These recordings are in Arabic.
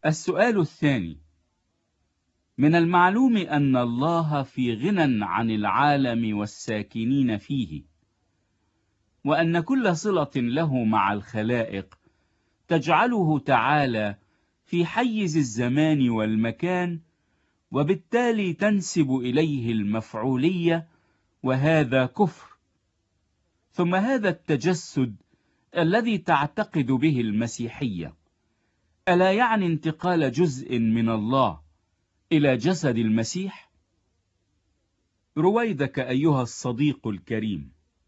السؤال الثاني: من المعلوم أن الله في غنى عن العالم والساكنين فيه، وأن كل صلة له مع الخلائق تجعله تعالى في حيز الزمان والمكان، وبالتالي تنسب إليه المفعولية، وهذا كفر. ثم هذا التجسد الذي تعتقد به المسيحية ألا يعني انتقال جزء من الله إلى جسد المسيح؟ رويدك أيها الصديق الكريم،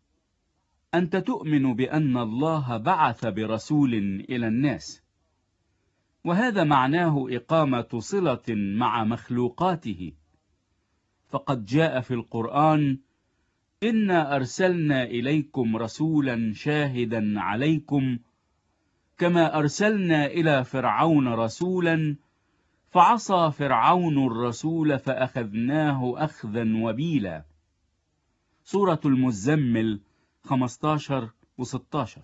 أنت تؤمن بأن الله بعث برسول إلى الناس، وهذا معناه إقامة صلة مع مخلوقاته، فقد جاء في القرآن: إنا أرسلنا إليكم رسولا شاهدا عليكم كما أرسلنا إلى فرعون رسولا فعصى فرعون الرسول فأخذناه أخذا وبيلا. سورة المزمل 15 و16.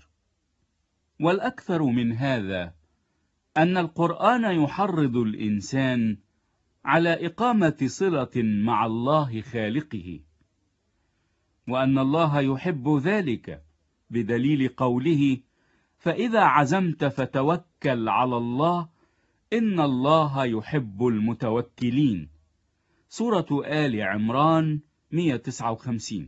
والأكثر من هذا أن القرآن يحرض الإنسان على إقامة صلة مع الله خالقه، وأن الله يحب ذلك بدليل قوله: فإذا عزمت فتوكل على الله إن الله يحب المتوكلين. سورة آل عمران 159.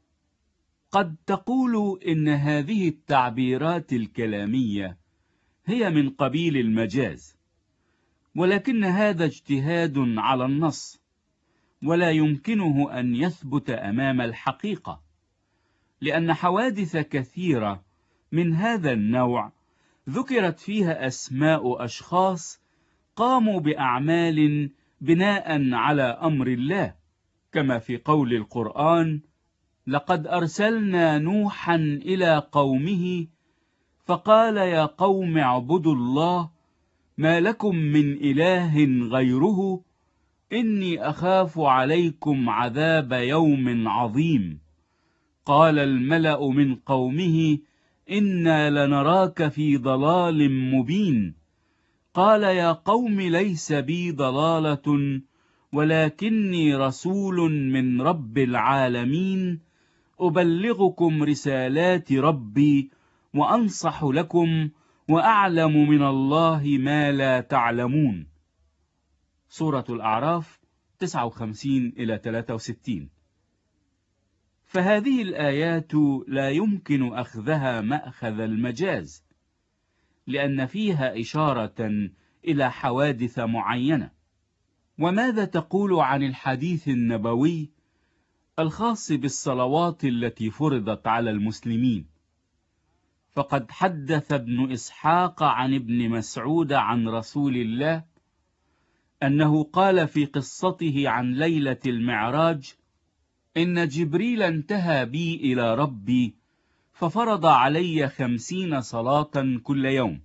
قد تقول إن هذه التعبيرات الكلامية هي من قبيل المجاز، ولكن هذا اجتهاد على النص، ولا يمكنه أن يثبت أمام الحقيقة، لأن حوادث كثيرة من هذا النوع ذكرت فيها أسماء أشخاص قاموا بأعمال بناء على أمر الله، كما في قول القرآن: لقد أرسلنا نوحا إلى قومه فقال يا قوم اعبدوا الله ما لكم من إله غيره إني أخاف عليكم عذاب يوم عظيم. قال الملأ من قومه إنا لنراك في ضلال مبين. قال يا قوم ليس بي ضلالة ولكني رسول من رب العالمين أبلغكم رسالات ربي وأنصح لكم وأعلم من الله ما لا تعلمون. سورة الأعراف 59-63. فهذه الآيات لا يمكن أخذها مأخذ المجاز، لأن فيها إشارة إلى حوادث معينة. وماذا تقول عن الحديث النبوي الخاص بالصلوات التي فرضت على المسلمين؟ فقد حدث ابن إسحاق عن ابن مسعود عن رسول الله أنه قال في قصته عن ليلة المعراج: إن جبريل انتهى بي إلى ربي ففرض علي 50 صلاة كل يوم،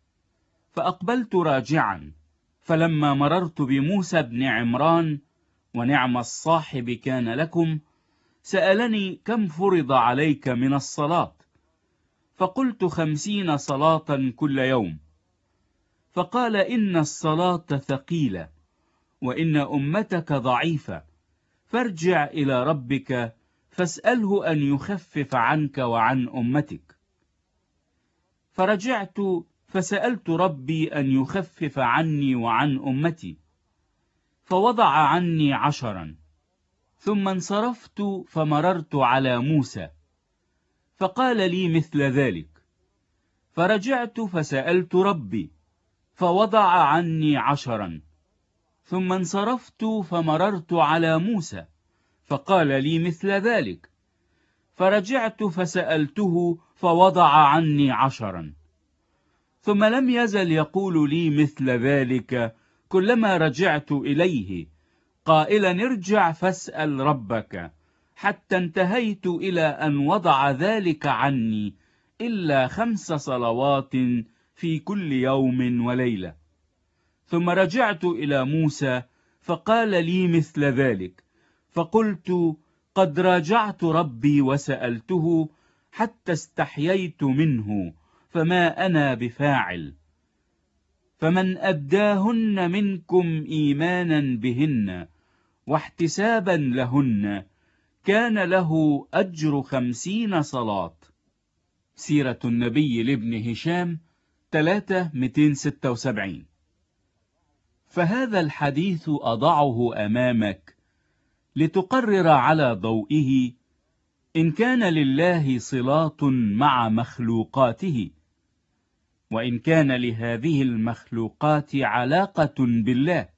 فأقبلت راجعا، فلما مررت بموسى بن عمران ونعم الصاحب كان لكم سألني: كم فرض عليك من الصلاة؟ فقلت 50 صلاة كل يوم. فقال: إن الصلاة ثقيلة وإن أمتك ضعيفة، فارجع إلى ربك فاسأله أن يخفف عنك وعن أمتك. فرجعت فسألت ربي أن يخفف عني وعن أمتي، فوضع عني 10. ثم انصرفت فمررت على موسى فقال لي مثل ذلك، فرجعت فسألت ربي فوضع عني 10. ثم انصرفت فمررت على موسى فقال لي مثل ذلك، فرجعت فسألته فوضع عني 10. ثم لم يزل يقول لي مثل ذلك كلما رجعت إليه، قائلا: ارجع فاسأل ربك، حتى انتهيت إلى أن وضع ذلك عني إلا 5 صلوات في كل يوم وليلة. ثم رجعت إلى موسى فقال لي مثل ذلك، فقلت: قد راجعت ربي وسألته حتى استحييت منه، فما أنا بفاعل. فمن أداهن منكم إيمانا بهن واحتسابا لهن كان له أجر 50 صلاة. سيرة النبي لابن هشام 3:276. فهذا الحديث أضعه أمامك لتقرر على ضوئه إن كان لله صلات مع مخلوقاته، وإن كان لهذه المخلوقات علاقة بالله.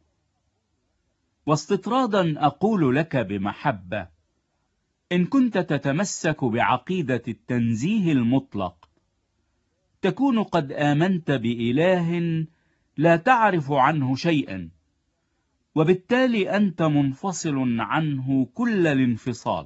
واستطرادا أقول لك بمحبة: إن كنت تتمسك بعقيدة التنزيه المطلق تكون قد آمنت بإله لا تعرف عنه شيئا، وبالتالي أنت منفصل عنه كل الانفصال.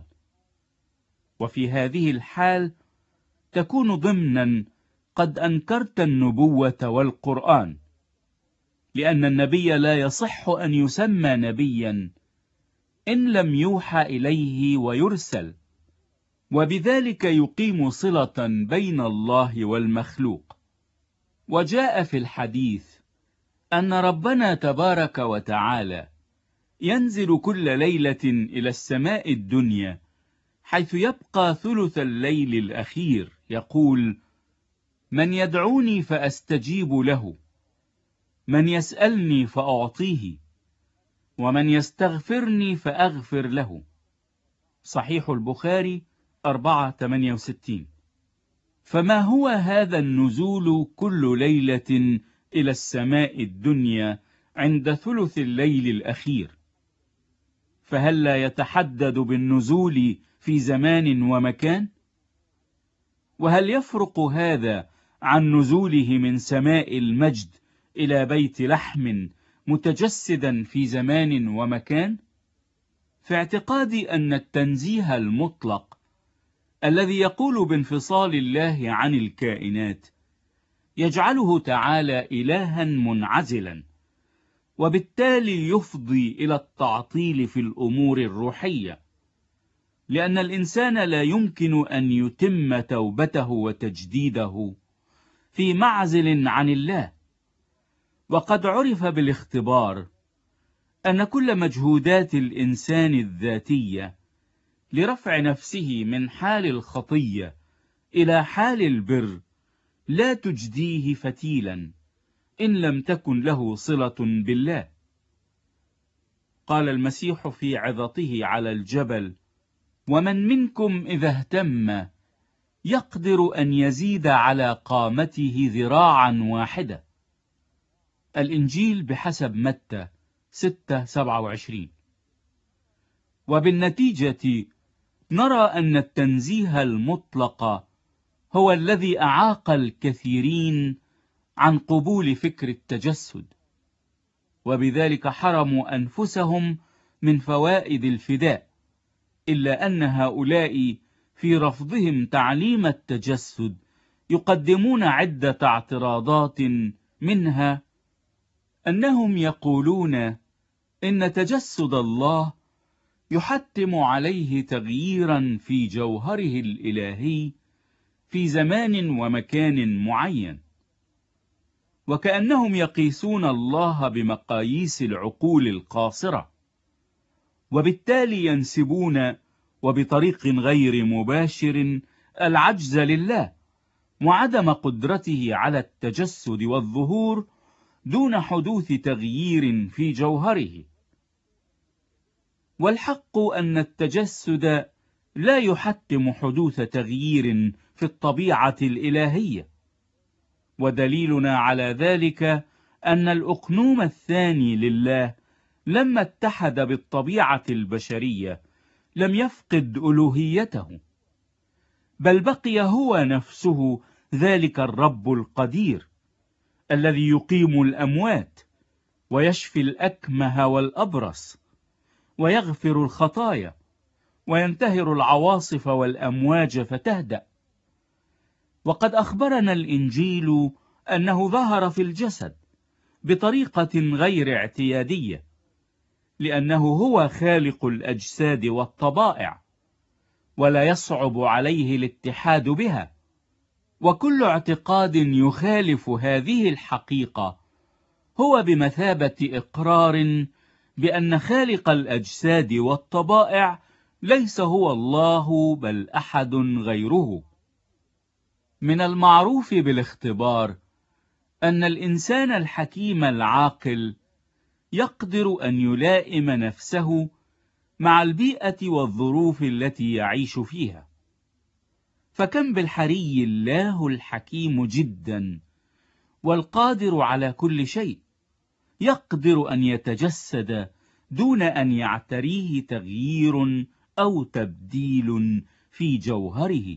وفي هذه الحال تكون ضمنا قد أنكرت النبوة والقرآن، لأن النبي لا يصح أن يسمى نبيا إن لم يوحى إليه ويرسل، وبذلك يقيم صلة بين الله والمخلوق. وجاء في الحديث أن ربنا تبارك وتعالى ينزل كل ليلة إلى السماء الدنيا حيث يبقى ثلث الليل الأخير، يقول: من يدعوني فأستجيب له، من يسألني فأعطيه، ومن يستغفرني فأغفر له. صحيح البخاري 4:68. فما هو هذا النزول كل ليلة إلى السماء الدنيا عند ثلث الليل الأخير؟ فهل لا يتحدد بالنزول في زمان ومكان؟ وهل يفرق هذا عن نزوله من سماء المجد إلى بيت لحم متجسدا في زمان ومكان؟ في اعتقادي أن التنزيه المطلق الذي يقول بانفصال الله عن الكائنات يجعله تعالى إلها منعزلا، وبالتالي يفضي إلى التعطيل في الأمور الروحية، لأن الإنسان لا يمكن أن يتم توبته وتجديده في معزل عن الله. وقد عرف بالاختبار أن كل مجهودات الإنسان الذاتية لرفع نفسه من حال الخطية إلى حال البر لا تجديه فتيلا إن لم تكن له صلة بالله. قال المسيح في عظته على الجبل: ومن منكم إذا اهتم يقدر أن يزيد على قامته ذراعا واحدة. الإنجيل بحسب متى 6:27. وبالنتيجة نرى أن التنزيه المطلق هو الذي أعاق الكثيرين عن قبول فكر التجسد، وبذلك حرموا أنفسهم من فوائد الفداء، إلا أن هؤلاء في رفضهم تعليم التجسد يقدمون عدة اعتراضات، منها أنهم يقولون إن تجسد الله يحتم عليه تغييرا في جوهره الإلهي في زمان ومكان معين، وكأنهم يقيسون الله بمقاييس العقول القاصرة، وبالتالي ينسبون وبطريق غير مباشر العجز لله وعدم قدرته على التجسد والظهور دون حدوث تغيير في جوهره. والحق أن التجسد لا يحتم حدوث تغيير في الطبيعة الإلهية، ودليلنا على ذلك أن الأقنوم الثاني لله لما اتحد بالطبيعة البشرية لم يفقد ألوهيته، بل بقي هو نفسه ذلك الرب القدير الذي يقيم الأموات ويشفي الأكمه والأبرص ويغفر الخطايا وينتهر العواصف والأمواج فتهدأ. وقد أخبرنا الإنجيل أنه ظهر في الجسد بطريقة غير اعتيادية، لأنه هو خالق الأجساد والطبائع ولا يصعب عليه الاتحاد بها. وكل اعتقاد يخالف هذه الحقيقة هو بمثابة إقرار بأن خالق الأجساد والطبائع ليس هو الله بل أحد غيره. من المعروف بالاختبار أن الإنسان الحكيم العاقل يقدر أن يلائم نفسه مع البيئة والظروف التي يعيش فيها. فكم بالحري الله الحكيم جدا والقادر على كل شيء يقدر أن يتجسد دون أن يعتريه تغيير أو تبديل في جوهره.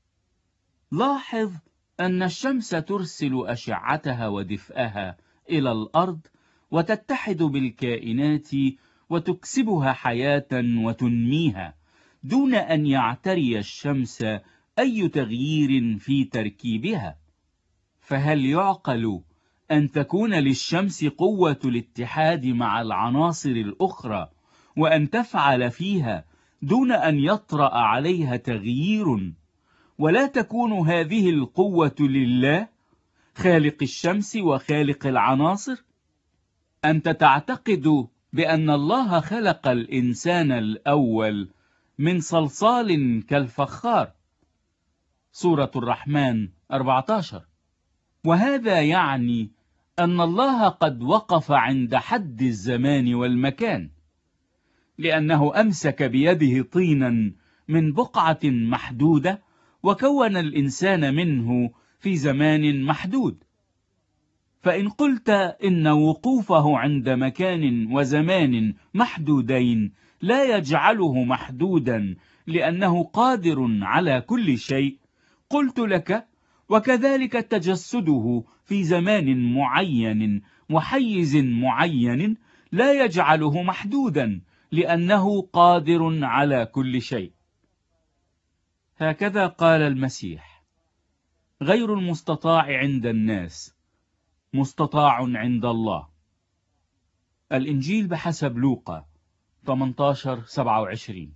لاحظ أن الشمس ترسل أشعتها ودفئها إلى الأرض وتتحد بالكائنات وتكسبها حياة وتنميها دون أن يعتري الشمس أي تغيير في تركيبها. فهل يعقل أن تكون للشمس قوة الاتحاد مع العناصر الأخرى وأن تفعل فيها دون أن يطرأ عليها تغيير، ولا تكون هذه القوة لله خالق الشمس وخالق العناصر؟ أنت تعتقد بأن الله خلق الإنسان الأول من صلصال كالفخار، سورة الرحمن 14. وهذا يعني أن الله قد وقف عند حد الزمان والمكان، لأنه أمسك بيده طينا من بقعة محدودة وكون الإنسان منه في زمان محدود. فإن قلت إن وقوفه عند مكان وزمان محدودين لا يجعله محدودا لأنه قادر على كل شيء، قلت لك وكذلك تجسده في زمان معين وحيز معين لا يجعله محدودا لأنه قادر على كل شيء. هكذا قال المسيح: غير المستطاع عند الناس مستطاع عند الله. الإنجيل بحسب لوقا 18:27.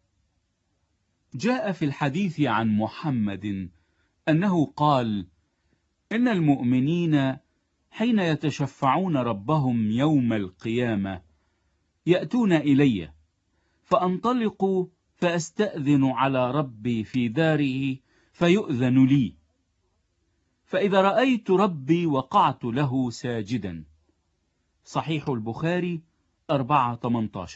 جاء في الحديث عن محمد أنه قال: إن المؤمنين حين يتشفعون ربهم يوم القيامة يأتون إلي، فأنطلق فأستأذن على ربي في داره فيؤذن لي، فإذا رأيت ربي وقعت له ساجدا. صحيح البخاري 4:18.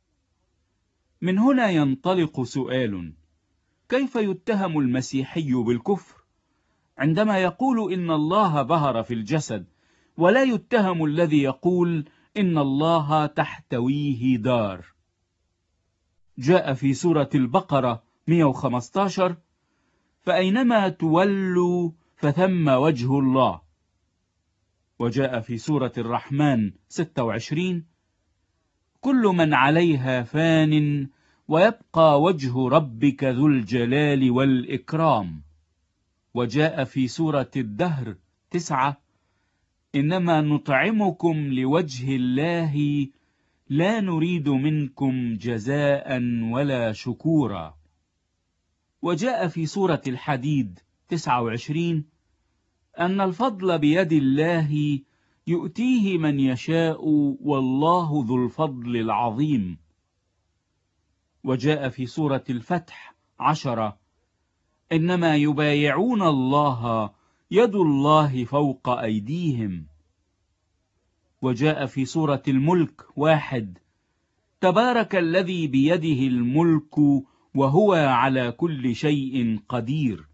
من هنا ينطلق سؤال: كيف يتهم المسيحي بالكفر عندما يقول إن الله بهر في الجسد، ولا يتهم الذي يقول إن الله تحتويه دار؟ جاء في سورة البقرة 115: فأينما تولوا فثم وجه الله. وجاء في سورة الرحمن 26: كل من عليها فان ويبقى وجه ربك ذو الجلال والإكرام. وجاء في سورة الدهر 9: إنما نطعمكم لوجه الله لا نريد منكم جزاء ولا شكورا. وجاء في سورة الحديد 29: أن الفضل بيد الله يؤتيه من يشاء والله ذو الفضل العظيم. وجاء في سورة الفتح 10: إنما يبايعون الله يد الله فوق أيديهم. وجاء في سورة الملك 1: تبارك الذي بيده الملك وهو على كل شيء قدير.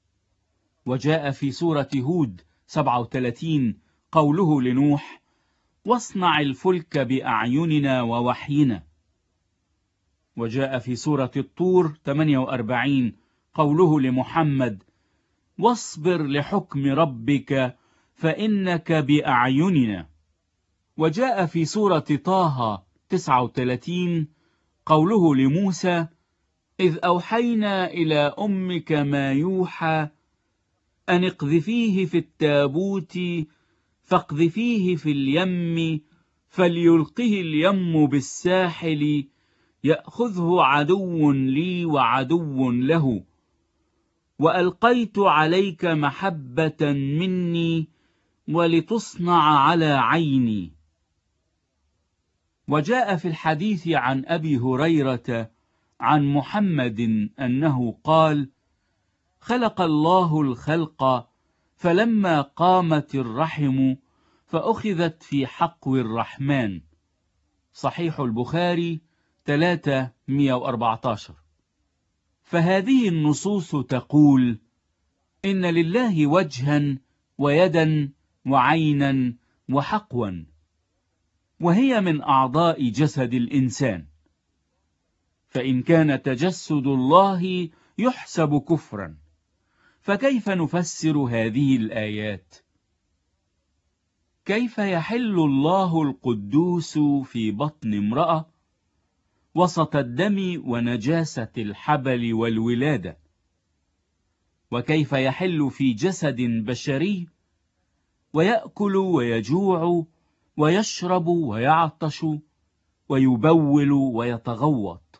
وجاء في سورة هود 37 قوله لنوح: واصنع الفلك بأعيننا ووحينا. وجاء في سورة الطور 48 قوله لمحمد: واصبر لحكم ربك فإنك بأعيننا. وجاء في سورة طه 39 قوله لموسى: إذ أوحينا إلى أمك ما يوحى أن اقذفيه في التابوت فاقذفيه في اليم فليلقه اليم بالساحل يأخذه عدو لي وعدو له، وألقيت عليك محبة مني ولتصنع على عيني. وجاء في الحديث عن أبي هريرة عن محمد أنه قال: خلق الله الخلق، فلما قامت الرحم فأخذت في حقو الرحمن. صحيح البخاري 314. فهذه النصوص تقول إن لله وجها ويدا وعينا وحقوا، وهي من أعضاء جسد الإنسان. فإن كان تجسد الله يحسب كفرا، فكيف نفسر هذه الآيات؟ كيف يحل الله القدوس في بطن امرأة وسط الدم ونجاسة الحبل والولادة؟ وكيف يحل في جسد بشري ويأكل ويجوع ويشرب ويعطش ويبول ويتغوط؟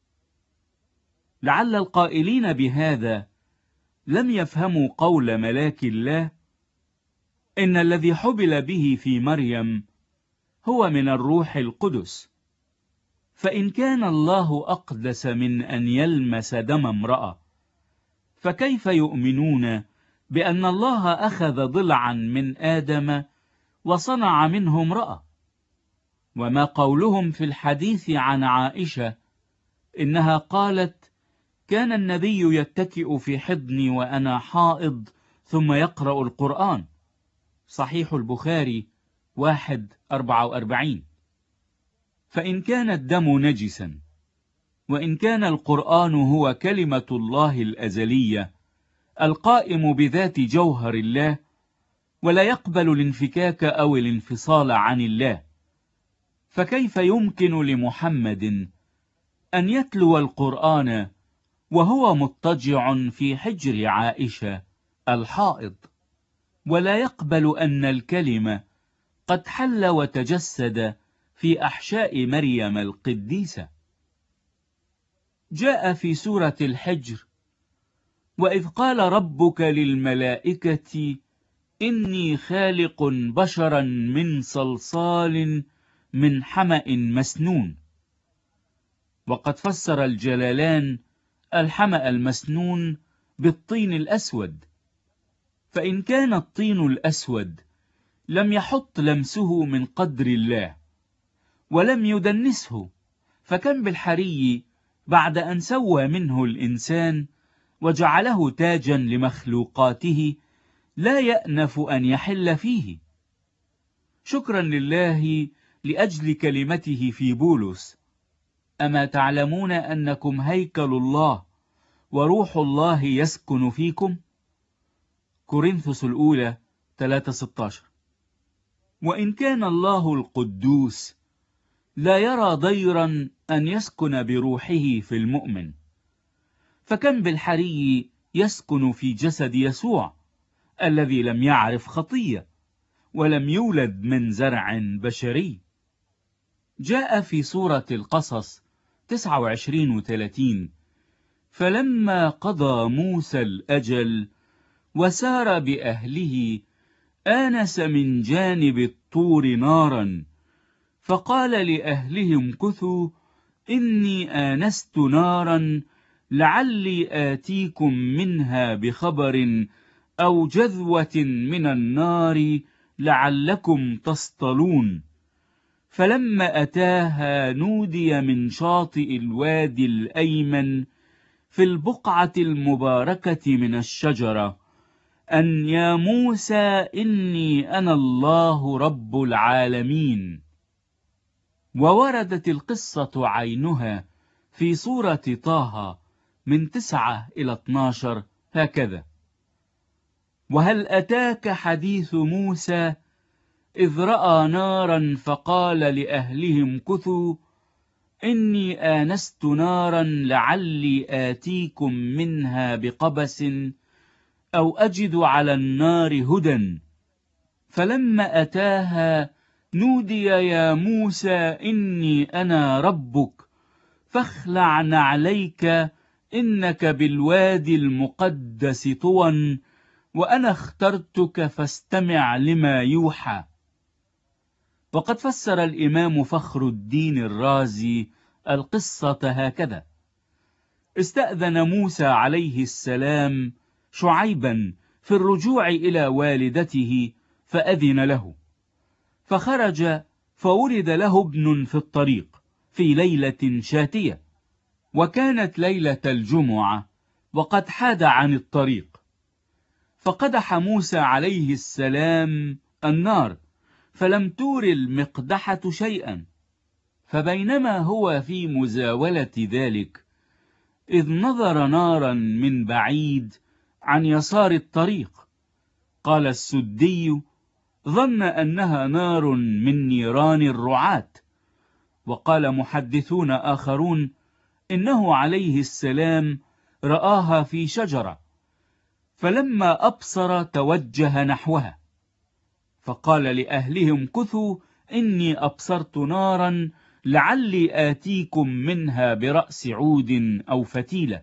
لعل القائلين بهذا لم يفهموا قول ملاك الله: إن الذي حبل به في مريم هو من الروح القدس. فإن كان الله أقدس من أن يلمس دم امرأة، فكيف يؤمنون بأن الله أخذ ضلعا من آدم وصنع منه امرأة؟ وما قولهم في الحديث عن عائشة إنها قالت: كان النبي يتكئ في حضني وأنا حائض ثم يقرأ القرآن. صحيح البخاري 1:44. فإن كان الدم نجسا، وإن كان القرآن هو كلمة الله الأزلية القائم بذات جوهر الله، ولا يقبل الانفكاك أو الانفصال عن الله، فكيف يمكن لمحمد أن يتلو القرآن وهو مضطجع في حجر عائشة الحائض، ولا يقبل أن الكلمة قد حل وتجسد في أحشاء مريم القديسة؟ جاء في سورة الحجر: وإذ قال ربك للملائكة إني خالق بشرا من صلصال من حمأ مسنون. وقد فسر الجلالان الحمأ المسنون بالطين الأسود، فإن كان الطين الأسود لم يحط لمسه من قدر الله ولم يدنسه، فكم بالحري بعد أن سوى منه الإنسان وجعله تاجا لمخلوقاته لا يأنف أن يحل فيه. شكرا لله لأجل كلمته في بولس: أما تعلمون أنكم هيكل الله وروح الله يسكن فيكم؟ كورنثوس الأولى 3:16. وإن كان الله القدوس لا يرى ضيرا أن يسكن بروحه في المؤمن، فكم بالحري يسكن في جسد يسوع الذي لم يعرف خطية ولم يولد من زرع بشري. جاء في سورة القصص 29-30: فلما قضى موسى الأجل وسار بأهله آنس من جانب الطور نارا، فقال لأهلهم كثوا إني آنست نارا لعلي آتيكم منها بخبر أو جذوة من النار لعلكم تصطلون. فلما أتاها نودي من شاطئ الوادي الأيمن في البقعة المباركة من الشجرة أن يا موسى إني أنا الله رب العالمين. ووردت القصة عينها في سورة طه من 9-12 هكذا: وهل أتاك حديث موسى إذ رأى نارا فقال لأهلهم كثوا إني آنست نارا لعلي آتيكم منها بقبس أو أجد على النار هدى. فلما أتاها نودي يا موسى إني أنا ربك فاخلع نعليك إنك بالوادي المقدس طوى وأنا اخترتك فاستمع لما يوحى. وقد فسر الإمام فخر الدين الرازي القصة هكذا: استأذن موسى عليه السلام شعيبا في الرجوع إلى والدته فأذن له، فخرج فولد له ابن في الطريق في ليلة شاتية، وكانت ليلة الجمعة وقد حاد عن الطريق، فقدح موسى عليه السلام النار فلم تور المقدحة شيئا، فبينما هو في مزاولة ذلك إذ نظر نارا من بعيد عن يسار الطريق. قال السدي: ظن أنها نار من نيران الرعاة. وقال محدثون آخرون إنه عليه السلام رآها في شجرة، فلما أبصر توجه نحوها، فقال لأهلهم: كثوا إني أبصرت نارا لعلي آتيكم منها برأس عود أو فتيلة.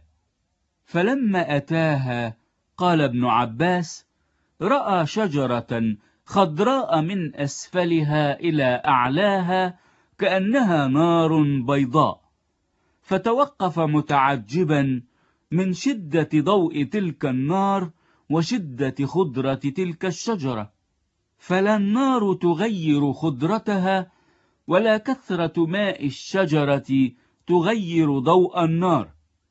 فلما أتاها قال ابن عباس: رأى شجرة خضراء من أسفلها إلى أعلاها كأنها نار بيضاء، فتوقف متعجبا من شدة ضوء تلك النار وشدة خضرة تلك الشجرة، فلا النار تغير خضرتها ولا كثرة ماء الشجرة تغير ضوء النار.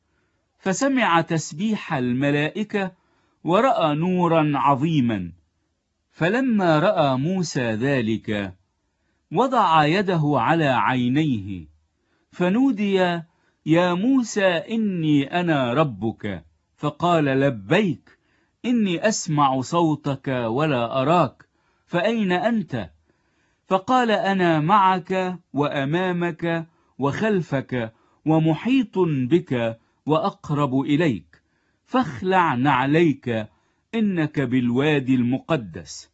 فسمع تسبيح الملائكة ورأى نورا عظيما. فلما رأى موسى ذلك وضع يده على عينيه فنودي: يا موسى إني أنا ربك. فقال: لبيك، إني أسمع صوتك ولا أراك، فأين أنت؟ فقال: أنا معك وأمامك وخلفك ومحيط بك وأقرب إليك، فاخلع نعليك إنك بالوادي المقدس.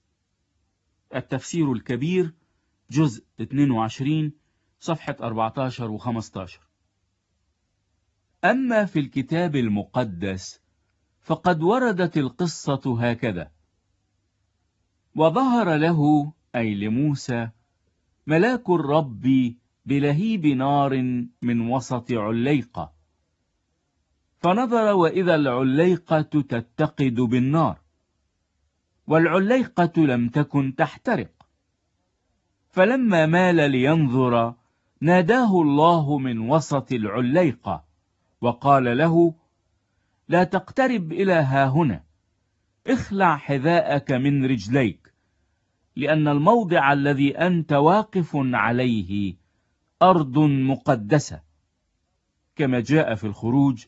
التفسير الكبير جزء 22 صفحة 14 و 15. أما في الكتاب المقدس فقد وردت القصة هكذا: وظهر له، أي لموسى، ملاك الرب بلهيب نار من وسط عليقة، فنظر وإذا العليقة تتقد بالنار، والعليقة لم تكن تحترق. فلما مال لينظر ناداه الله من وسط العليقة وقال له: لا تقترب إلى هاهنا، اخلع حذاءك من رجليك، لأن الموضع الذي أنت واقف عليه أرض مقدسة، كما جاء في الخروج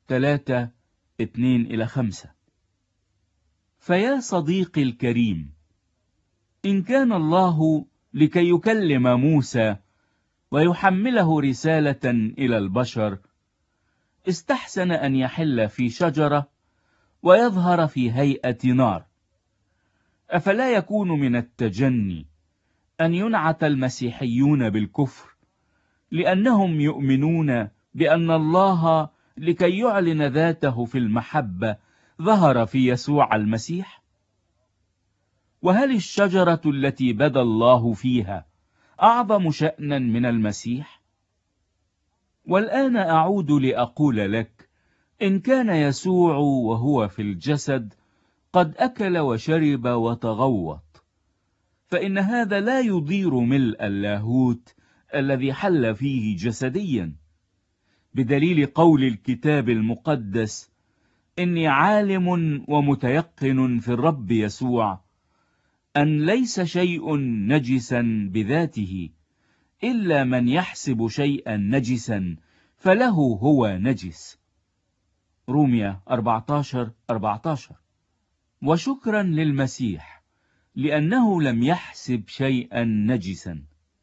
3:2-5. فيا صديقي الكريم، إن كان الله لكي يكلم موسى ويحمله رسالة إلى البشر استحسن أن يحل في شجرة ويظهر في هيئة نار، أفلا يكون من التجني أن ينعت المسيحيون بالكفر لأنهم يؤمنون بأن الله لكي يعلن ذاته في المحبة ظهر في يسوع المسيح؟ وهل الشجرة التي بدا الله فيها أعظم شأنا من المسيح؟ والآن أعود لأقول لك: إن كان يسوع وهو في الجسد قد أكل وشرب وتغوط، فإن هذا لا يضير ملء اللاهوت الذي حل فيه جسديا، بدليل قول الكتاب المقدس: إني عالم ومتيقن في الرب يسوع أن ليس شيء نجسا بذاته، إلا من يحسب شيئا نجسا فله هو نجس. رومية 14:14. وشكرا للمسيح لأنه لم يحسب شيئا نجسا.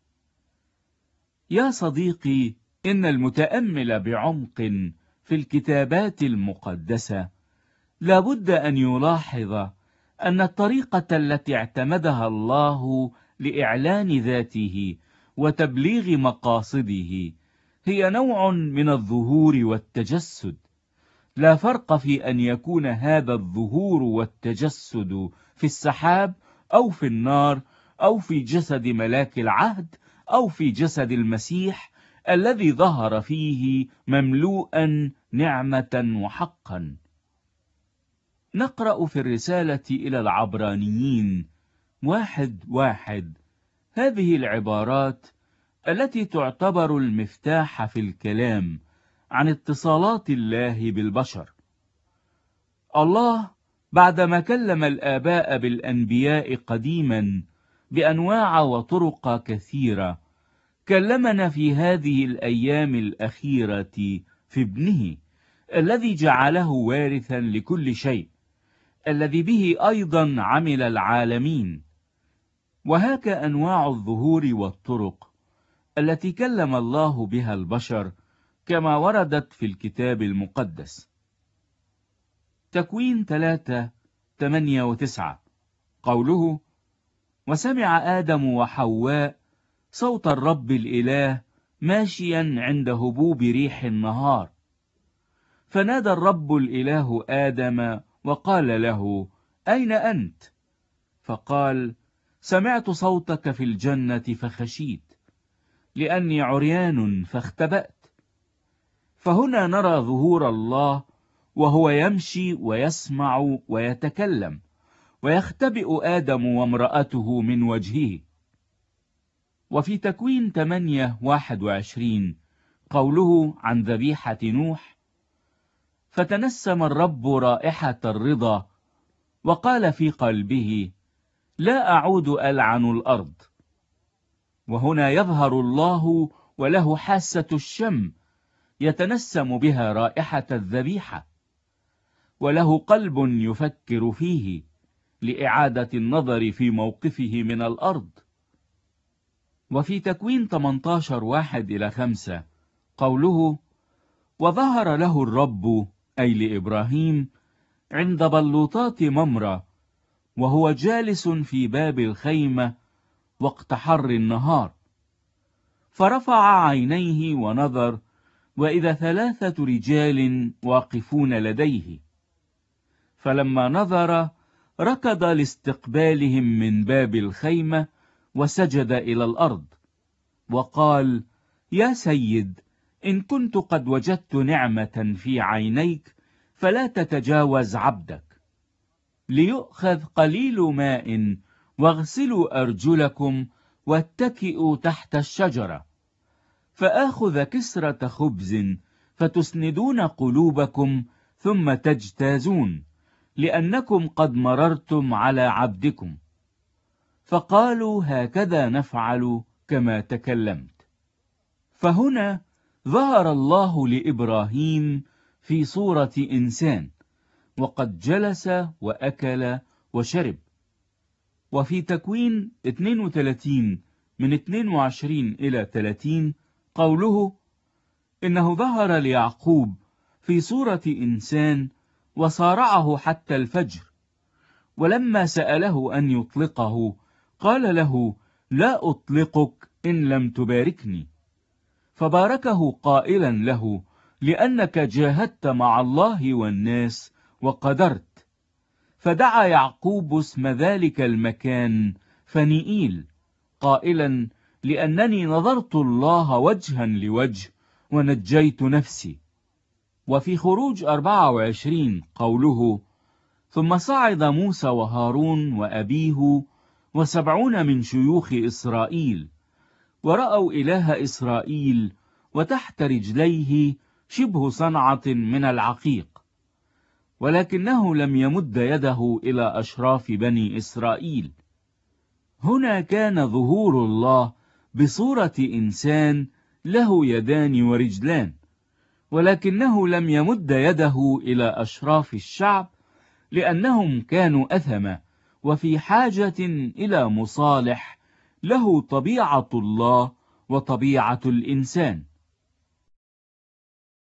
يا صديقي، إن المتأمل بعمق في الكتابات المقدسة لابد أن يلاحظ أن الطريقة التي اعتمدها الله لإعلان ذاته وتبليغ مقاصده هي نوع من الظهور والتجسد، لا فرق في أن يكون هذا الظهور والتجسد في السحاب أو في النار أو في جسد ملاك العهد أو في جسد المسيح الذي ظهر فيه مملوءا نعمة وحقا. نقرأ في الرسالة إلى العبرانيين 1:1 هذه العبارات التي تعتبر المفتاح في الكلام عن اتصالات الله بالبشر. الله بعدما كلم الآباء بالأنبياء قديما بأنواع وطرق كثيرة، كلمنا في هذه الأيام الأخيرة في ابنه الذي جعله وارثا لكل شيء، الذي به أيضا عمل العالمين. وهاك أنواع الظهور والطرق التي كلم الله بها البشر كما وردت في الكتاب المقدس. تكوين 3:8-9 قوله: وسمع آدم وحواء صوت الرب الإله ماشيا عند هبوب ريح النهار، فنادى الرب الإله آدم وقال له: أين أنت؟ فقال: سمعت صوتك في الجنة فخشيت، لأني عريان فاختبأت. فهنا نرى ظهور الله وهو يمشي ويسمع ويتكلم، ويختبئ آدم وامرأته من وجهه. وفي تكوين 8:21 قوله عن ذبيحة نوح: فتنسم الرب رائحة الرضا وقال في قلبه: لا أعود ألعن الأرض. وهنا يظهر الله وله حاسة الشم يتنسم بها رائحة الذبيحة، وله قلب يفكر فيه لإعادة النظر في موقفه من الأرض. وفي تكوين 18:1-5 قوله: وظهر له الرب أي لإبراهيم عند بلوطات ممرة وهو جالس في باب الخيمة وقت حر النهار، فرفع عينيه ونظر، وإذا 3 رجال واقفون لديه، فلما نظر ركض لاستقبالهم من باب الخيمة وسجد إلى الأرض وقال: يا سيد، إن كنت قد وجدت نعمة في عينيك فلا تتجاوز عبدك، ليؤخذ قليل ماء واغسلوا أرجلكم واتكئوا تحت الشجرة، فآخذ كسرة خبز فتسندون قلوبكم ثم تجتازون، لأنكم قد مررتم على عبدكم. فقالوا: هكذا نفعل كما تكلمت. فهنا ظهر الله لإبراهيم في صورة إنسان، وقد جلس وأكل وشرب. وفي تكوين 32:22-30 قوله: إنه ظهر ليعقوب في صورة إنسان وصارعه حتى الفجر، ولما سأله أن يطلقه قال له: لا أطلقك إن لم تباركني. فباركه قائلا له: لأنك جاهدت مع الله والناس وقدرت. فدعا يعقوب اسم ذلك المكان فنيئيل، قائلا: لأنني نظرت الله وجها لوجه ونجيت نفسي. وفي خروج 24 قوله: ثم صعد موسى وهارون وأبيه 70 من شيوخ إسرائيل، ورأوا إله إسرائيل وتحت رجليه شبه صنعة من العقيق، ولكنه لم يمد يده إلى أشراف بني إسرائيل. هنا كان ظهور الله بصورة إنسان له يدان ورجلان، ولكنه لم يمد يده إلى أشراف الشعب، لأنهم كانوا أثمة وفي حاجة إلى مصالح له طبيعة الله وطبيعة الإنسان.